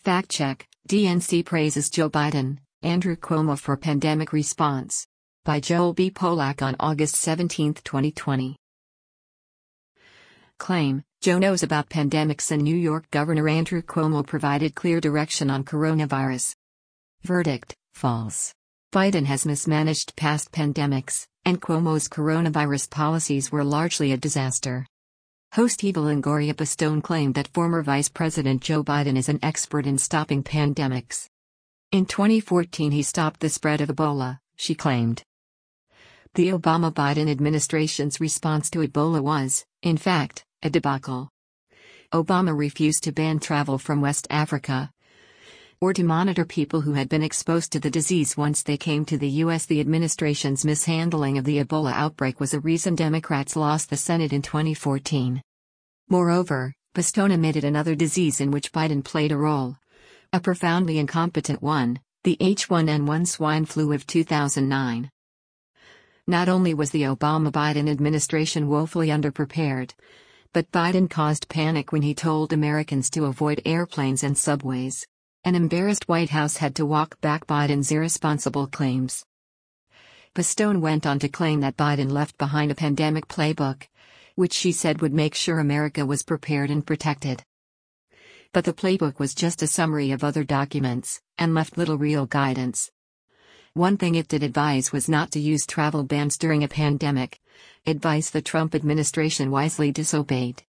Fact check: DNC praises Joe Biden, Andrew Cuomo for pandemic response. By Joel B. Polak on August 17, 2020. Claim: Joe knows about pandemics and New York Governor Andrew Cuomo provided clear direction on coronavirus. Verdict: false. Biden has mismanaged past pandemics, and Cuomo's coronavirus policies were largely a disaster. Host Eva Longoria Pistone claimed that former Vice President Joe Biden is an expert in stopping pandemics. In 2014 he stopped the spread of Ebola, she claimed. The Obama-Biden administration's response to Ebola was, in fact, a debacle. Obama refused to ban travel from West Africa or to monitor people who had been exposed to the disease once they came to the U.S. The administration's mishandling of the Ebola outbreak was a reason Democrats lost the Senate in 2014. Moreover, Pistone omitted another disease in which Biden played a role. A profoundly incompetent one, the H1N1 swine flu of 2009. Not only was the Obama-Biden administration woefully underprepared, but Biden caused panic when he told Americans to avoid airplanes and subways. An embarrassed White House had to walk back Biden's irresponsible claims. Pistone went on to claim that Biden left behind a pandemic playbook, which she said would make sure America was prepared and protected. But the playbook was just a summary of other documents, and left little real guidance. One thing it did advise was not to use travel bans during a pandemic, advice the Trump administration wisely disobeyed.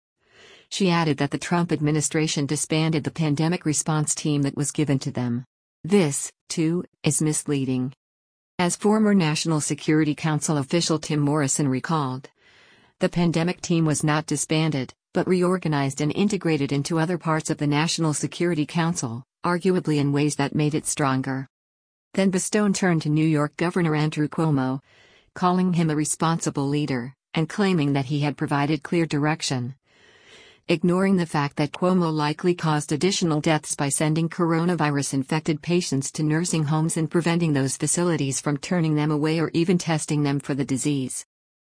She added that the Trump administration disbanded the pandemic response team that was given to them. This, too, is misleading. As former National Security Council official Tim Morrison recalled, the pandemic team was not disbanded, but reorganized and integrated into other parts of the National Security Council, arguably in ways that made it stronger. Then Pistone turned to New York Governor Andrew Cuomo, calling him a responsible leader, and claiming that he had provided clear direction, ignoring the fact that Cuomo likely caused additional deaths by sending coronavirus-infected patients to nursing homes and preventing those facilities from turning them away or even testing them for the disease.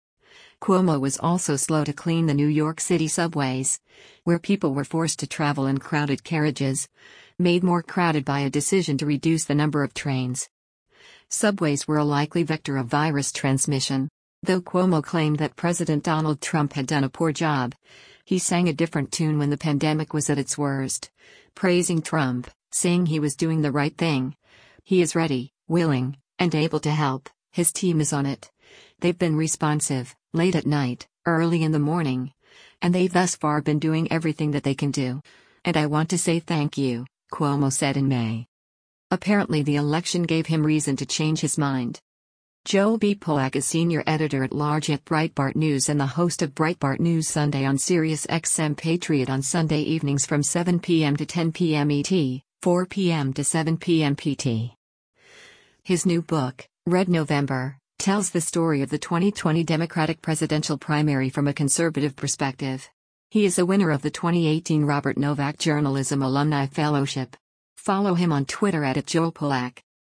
Cuomo was also slow to clean the New York City subways, where people were forced to travel in crowded carriages, made more crowded by a decision to reduce the number of trains. Subways were a likely vector of virus transmission. Though Cuomo claimed that President Donald Trump had done a poor job, he sang a different tune when the pandemic was at its worst, praising Trump, saying he was doing the right thing. He is ready, willing, and able to help. His team is on it. They've been responsive, late at night, early in the morning. And they've thus far been doing everything that they can do. And I want to say thank you, Cuomo said in May. Apparently the election gave him reason to change his mind. Joel B. Polak is senior editor-at-large at Breitbart News and the host of Breitbart News Sunday on SiriusXM Patriot on Sunday evenings from 7 p.m. to 10 p.m. ET, 4 p.m. to 7 p.m. PT. His new book, Red November, tells the story of the 2020 Democratic presidential primary from a conservative perspective. He is a winner of the 2018 Robert Novak Journalism Alumni Fellowship. Follow him on Twitter @JoelPolak.